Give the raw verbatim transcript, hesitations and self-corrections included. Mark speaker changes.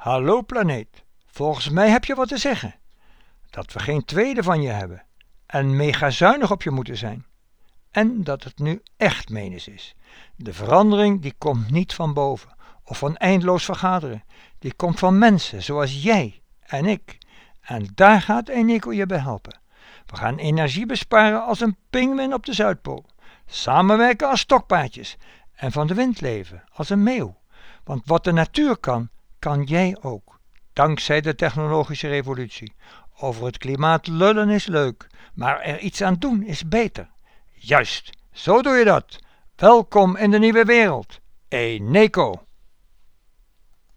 Speaker 1: Hallo planeet, volgens mij heb je wat te zeggen. Dat we geen tweede van je hebben en mega zuinig op je moeten zijn. En dat het nu echt menens is. De verandering die komt niet van boven of van eindeloos vergaderen. Die komt van mensen zoals jij en ik. En daar gaat Eneco je bij helpen. We gaan energie besparen als een pinguïn op de Zuidpool. Samenwerken als stokpaardjes. En van de wind leven als een meeuw. Want wat de natuur kan, kan jij ook. Dankzij de technologische revolutie. Over het klimaat lullen is leuk, maar er iets aan doen is beter. Juist, zo doe je dat. Welkom in de nieuwe wereld. Eneco.